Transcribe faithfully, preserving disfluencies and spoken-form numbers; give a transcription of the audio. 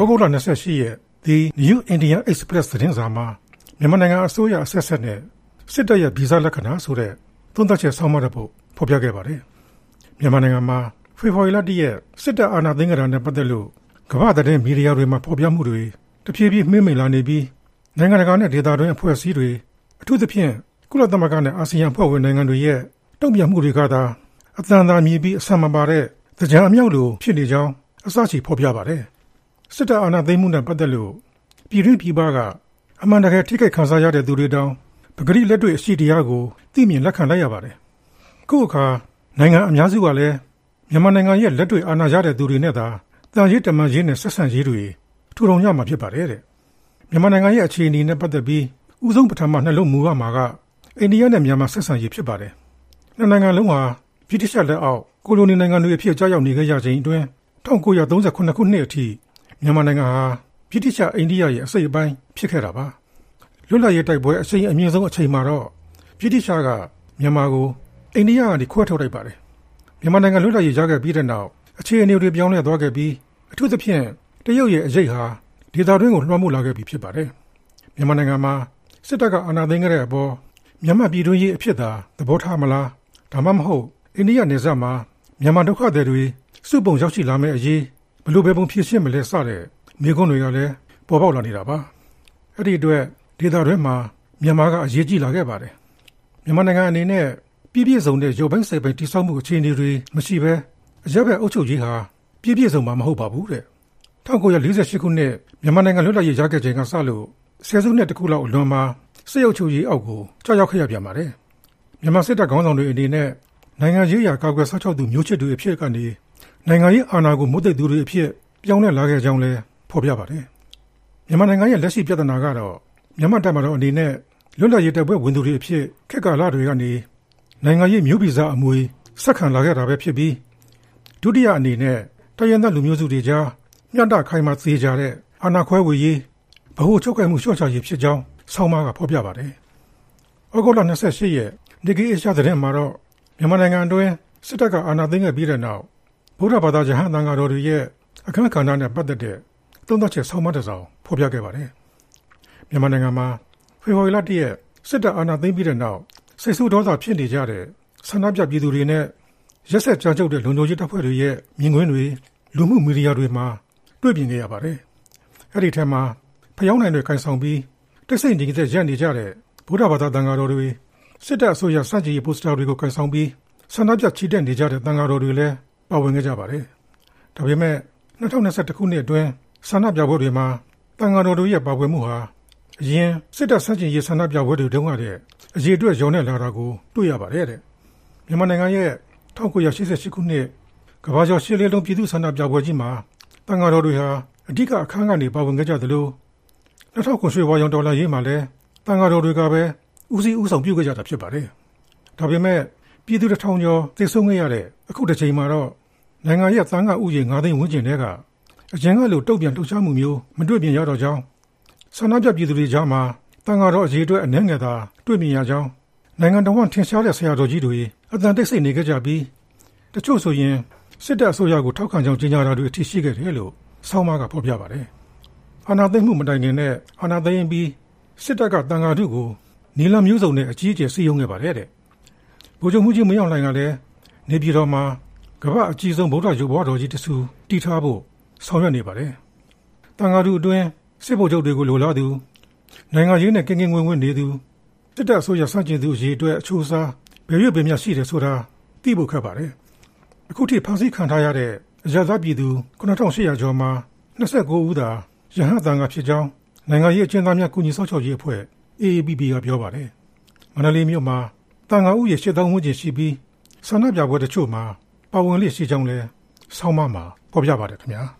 ဂုတ်လ၂၈ရက် The New Indian Express သတင်းစာမှာမြန်မာနိုင်ငံအစိုးရအဆက်ဆက်နဲ့စစ်တပ်ရဲ့ဗီဇလက္ခဏာဆိုတဲ့သုံးသပ်ချက်ဆောင်းပါးတစ်ပုဒ်ဖော်ပြခဲ့ပါတယ်။မြန်မာနိုင်ငံမှာဖေဖော်ဝါရီလတရက်စစ်တပ်အာဏာသိမ်းကြတာနဲ့ပတ်သက်လို့ကမ္ဘာသတင်းမီဒီယာတွေမှာဖော်ပြမှုတွေတဖြည်းဖြည်းမှေးမှိန်လာနေပြီးနိုင်ငံတကာနဲ့ဒေသတွင်းအဖွဲ့အစည်းတွေအထူးသဖြင့်ကုလသမဂ္ဂနဲ့အာဆီယံဖွဲ့ဝင်နိုင်ငံတွေရဲ့တုံ့ပြန်မှုတွေကသာအသံသာမြည်ပြီးအဆံမပါတဲ့ကြံအမြောက်လိုဖြစ်နေကြောင်းအစချီဖော်ပြပါတယ်။စစ်တပ်အာဏာသိမ်းမှုနဲ့ပတ်သက်လို့ပြည်တွင်းပြည်ပကအမှန်တကယ်ထိခိုက်ခံစားရတဲ့သူတွေတောင်ပဂရိလက်တွေ့အရှိတရားကိုသိမြင်လက်ခံလိုက်ရပါတယ်။အခုအခါနိုင်ငံအများစုကလည်းမြန်မာနိုင်ငံရဲ့လက်တွေ့အာဏာရတဲ့သူတွေနဲ့သာတန်ရေးတမန်ရေးနဲ့ဆက်ဆံရေးတွေထူထောင်ရမှာဖြစ်ပါတယ်တဲ့။မြန်မာနိုင်ငံရဲ့အခြေအနေနဲ့ပတ်သက်ပြီးဥဆုံးပထမနှလုံးမူရမှာကအိန္ဒိယနဲ့မြန်မာဆက်ဆံရေးဖြစ်ပါတယ်။နှစ်နိုင်ငံလုံးဟာဗြိတိရှလက်အောက်ကိုလိုနီနိုင်ငံတွေအဖြစ်ကြားရောက်နေကြချိန်အတွင်း၁၉၃၉ခုနှစ်အထိမြန်မာနိုင်ငံဟာဗြိတိရှအိန္ဒိယရဲ့အစိတ်အပိုင်းဖြစ်ခဲ့တာပါလွတ်လပ်ရေးတိုက်ပွဲအချိန်အမြင့်ဆုံးအချိန်မှာတော့ဗြိတိရှကမြန်မာကိုအိန္ဒိယကနေခွဲထုတ်လိုက်ပါတယ်မြန်မာနိုင်ငံလွတ်လပ်ရေးရခဲ့ပြီးတဲ့နောက်အခြေအနေတွေပြောင်းလဲသွားခဲ့ပြီးအထူးသဖြင့်တရုတ်ရဲ့အရေးဟာဒေသတွင်းကိုလွှမ်းမိုးလာခဲ့ပြီဖြစ်ပါတယ်မြန်မာနိုင်ငံမှာစစ်တပ်ကအာဏာသိမ်းခဲ့တဲ့အပေါ်မြန်မာပြည်တွင်းရေးအဖြစ်သာသဘောထားမလားဒါမှမဟုတ်အိန္ဒိယနယ်စပ်မှာမြန်မာဒုက္ခသည်တွေစုပုံရောက်ရှိလာမယ့်အရေးဘယ်လိုပဲပုံဖြစ်ရှင်းမလဲစတဲ့မိကွန်းတွေကလည်းပေါ်ပေါက်လာနေတာပါအဲ့ဒီအတွက်ဒေသတွင်းမှာမြန်မာကအရေးကြီးလာခဲ့ပါတယ်မြန်မာနိုင်ငံအနေနဲ့ပြည်ပြည့်စုံတဲ့ရုပ်ပိုင်းစိတ်ပိုင်းတည်ဆောက်မှုအခြေအနေတွေမရှိဘဲအရက်ဘက်အုပ်ချုပ်ရေးဟာပြည်ပြည့်စုံမှာမဟုတ်ပါဘူးတဲ့၁၉၄၈ခုနှစ်မြန်မာနိုင်ငံလွတ်လပ်ရေးရခဲ့ချိန်ကစလို့ဆယ်စုနှစ်တစ်ခုလောက်အလွန်မှာစစ်အုပ်ချုပ်ရေးအောက်ကိုကြောက်ရောက်ခဲ့ရပြန်ပါတယ်မြန်မာစစ်တပ်ခေါင်းဆောင်တွေအနေနဲ့နိုင်ငံရေးရာကာကွယ်စောင့်ရှောက်သူမျိုးချစ်တွေအဖြစ်ကနေနိုင်ငံရေးအာဏာကိုမုတ်သိပ်သူတွေအဖြစ်ပြောင်းလဲလာခဲ့ကြောင်းလည်းဖော်ပြပါတယ်မြန်မာနိုင်ငံရဲ့လက်ရှိပြဿနာကတော့မြန်မာတပ်မတော်အနေနဲ့လွတ်လပ်ရေးတပ်ဖွဲ့ဝင်သူတွေအဖြစ်ခက်ကာလတွေကနေနိုင်ငံရေးမျိုးဗီဇအမွေဆက်ခံလာခဲ့တာပဲဖြစ်ပြီးဒုတိယအနေနဲ့တိုင်းရင်းသားလူမျိုးစုတွေကြားမျှတခိုင်မာသေးကြတဲ့အာဏာခွဲဝေရေးဗဟိုချုပ်ကိုင်မှုလျှော့ချရေးဖြစ်ကြောင်းဆောင်းပါးကဖော်ပြပါတယ်။ဩဂုတ်လ၂၈ရက်ဒီကေအေရှာသတင်းမှာတော့မြန်မာနိုင်ငံအတွင်းစစ်တပ်ကအာဏာသိမ်းခဲ့ပြီးတဲ့နောက်ဗုဒ္ဓဘာသာကျမ်းသံဃာတော်တွေရဲ့အခမ်းကဏ္ဍနဲ့ပတ်သက်တဲ့သုံးသပ်ချက်ဆောင်းပါးတစ်စောင်ဖော်ပြခဲ့ပါတယ်။မြန်မာနိုင်ငံမှာဖေဖော်ဝါရီလတရက်စစ်တပ်အာဏာသိမ်းပြီးတဲ့နောက်စိတ်ဆိုးဒေါသဖြစ်နေကြတဲ့ဆန္ဒပြပြည်သူတွေနဲ့ရက်ဆက်ကြောက်ကြတဲ့လုံခြုံရေးတပ်ဖွဲ့တွေရဲ့မြင်ကွင်းတွေလူမှုမီဒီယာတွေမှာတွေ့မြင်နေရပါတယ်။အဲ့ဒီထဲမှာဖျောင်းနိုင်တွေကန်ဆောင်ပြီးတိတ်ဆိတ်နေတဲ့ရက်နေကြတဲ့ဗုဒ္ဓဘာသာသံဃာတော်တွေစစ်တပ်အစိုးရစန့်ကျင်ရေးပိုစတာတွေကိုကန်ဆောင်ပြီးဆန္ဒပြချီတက်နေကြတဲ့သံဃာတော်တွေလည်းပါဝင်ခဲ့ကြပါတယ်။ဒါပေမဲ့၂၀၂၁ခုနှစ်အတွင်းဆန္ဒပြပွဲတွေမှာသံဃာတော်တို့ရဲ့ပါဝင်မှုဟာအရင်စစ်တပ်စန့်ကျင်ရေးဆန္ဒပြပွဲတွေတုန်းကတည်းကအရေးအတွက်ရောင်းနေလာတာကိုတွေ့ရပါတယ်တဲ့။မြန်မာနိုင်ငံရဲ့၁၉၈၈ခုနှစ်ကမ္ဘာကျော်ရှစ်လေးလုံးပြည်သူ့ဆန္ဒပြပွဲကြီးမှာသံဃာတော်တွေဟာအဓိကအခမ်းကနေပါဝင်ခဲ့ကြသလို၂၀၀၀ရွှေဝါရောင်ဒေါ်လာရေးမှာလည်းသံဃာတော်တွေကပဲဦးစီးဦးဆောင်ပြုခဲ့ကြတာဖြစ်ပါတယ်။ဒါပေမဲ့ပြည်သူတစ်ထောင်ကျော်သိဆုံးခဲ့ရတဲ့အခုတစ်ချိန်မှာတော့နိုင်ငံရဲ့သံဃာဥယျာဉ်၅သိန်းဝန်းကျင်ထဲကအရင်ကလိုတုံ့ပြန်လှုပ်ရှားမှုမျိုးမတွေ့မြင်ရတော့ကြောင်းဆန္ဒပြပြည်သူတွေကြားမှာသံဃာတော်အရေးအတွက်အနှဲငယ်သာတွေ့မြင်ရကြောင်းနိုင်ငံတော်ဝန်ထင်ရှားတဲ့ဆရာတော်ကြီးတွေအသံတိတ်ဆိတ်နေကြပြီးတချို့ဆိုရင်စစ်တပ်အစိုးရကိုထောက်ခံကြောင်းကြေညာတာတွေအထိရှိခဲ့တယ်လို့ဆောင်းပါးကဖော်ပြပါတယ်။အာဏာသိမ်းမှုမတိုင်ခင်နဲ့အာဏာသိမ်းပြီးစစ်တပ်ကတန်ဃာတို့ကိုနီလမျိုးစုံနဲ့အကြီးအကျယ်စီးရုံးခဲ့ပါတယ်တဲ့။ဗိုလ်ချုပ်မှုကြီးမင်းအောင်လှိုင်ကလည်းနေပြည်တော်မှာကမ္ဘာအကြီးဆုံးဗုဒ္ဓရုပ်ဘွားတော်ကြီးတဆူတည်ထားဖို့ဆောင်ရွက်နေပါတယ်။တန်ဃာတို့အတွင်းစစ်ဗိုလ်ချုပ်တွေကိုလိုလားသူနိုင်ငံရေးနဲ့ကင်းကင်းဝင်းဝင်းနေသူစစ်တပ်အစိုးရစန့်ကျင်သူအရေးအတွက်အချိုးအစားဘယ်ရွေ့ဘယ်မြရှိတယ်ဆိုတာသိဖို့ခက်ပါတယ်။အခုထိဖမ်းဆီးခံထားရတဲ့အရပ်သားပြည်သူခုနှစ်ထောင်ရှစ်ရာကျော်မှာ၂၉ဦးသာရဟန်းသံဃာဖြစ်ကြောင်းနိုင်ငံရေးအကျဉ်းသားများကူညီစောင့်ရှောက်ရေးအဖွဲ့ အေ အေ ပီ ပီ ကပြောပါတယ်။မန္တလေးမြို့မှာသံဃာဥယျာဉ်ရှစ်သောင်းဝန်းကျင်ရှိပြီးဆန္ဒပြပွဲတချို့မှာပါဝင်လျက်ရှိကြောင်းလည်းဆောင်းပါးမှာဖော်ပြပါတယ်ခင်ဗျာ။